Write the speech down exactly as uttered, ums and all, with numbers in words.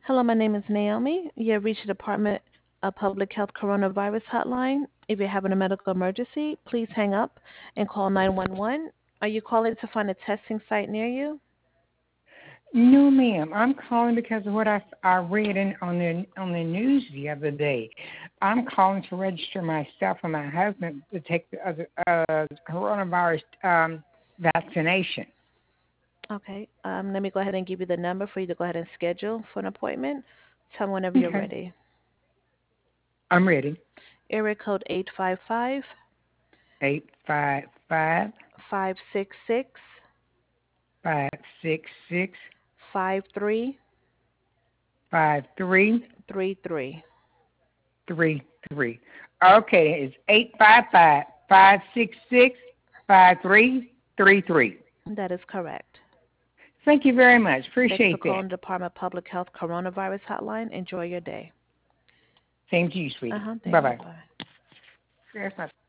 Hello, my name is Naomi. You have reached the Department of Public Health Coronavirus Hotline. If you're having a medical emergency, please hang up and call nine one one. Are you calling to find a testing site near you? No, ma'am. I'm calling because of what I, I read in, on the on the news the other day. I'm calling to register myself and my husband to take the other, uh, coronavirus um, vaccination. Okay, um, let me go ahead and give you the number for you to go ahead and schedule for an appointment. Tell me whenever you're Okay, ready. I'm ready. Area code eight five five, Eight five five five six six, five six six five three five three three three. three three. Okay, it's eight five five five six six five three three three. That is correct. Thank you very much. Thank you for Appreciate that. calling the Department of Public Health Coronavirus Hotline. Enjoy your day. Same to you, sweetie. Uh-huh, Bye thank you. bye. Bye-bye. There's my